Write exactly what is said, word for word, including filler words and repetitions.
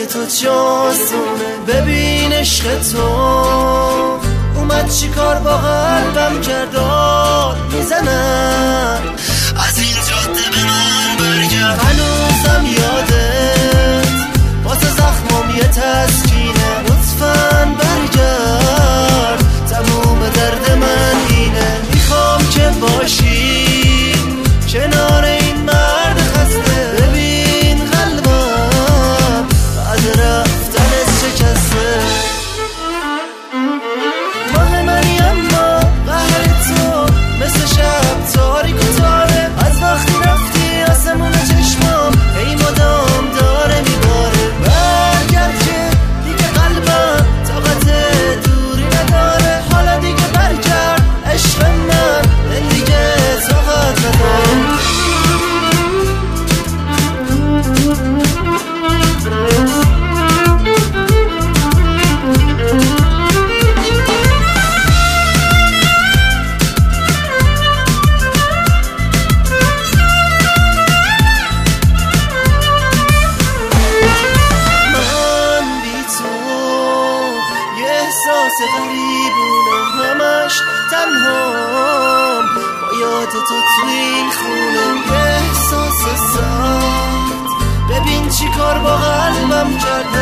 تو چاسونه. ببین عشق تو اومد چی کار با قلبم کرداد میزنن. از این جاده به من برگرد، هنوزم یادت واسه زخمم یه تسکینه. لطفاً برگرد، تموم درد من اینه. میخوام که باشی کنار این مرد خسته. ببین قلبم بعد رفتنت شکسته. ماه منی اما قهر تو مثل شب تاریک و تاره. از وقتی رفتی آسمون چشمام هی مدام داره میباره. برگرد که دیگه قلبم طاقت دوری نداره. حالا دیگه برگرد عشق من، دل دیگه طاقت نداره. احساس غریبونه، همش تنهام با یاد تو توی این خونه. احساس سخت، ببین چی کار با قلبم کرد.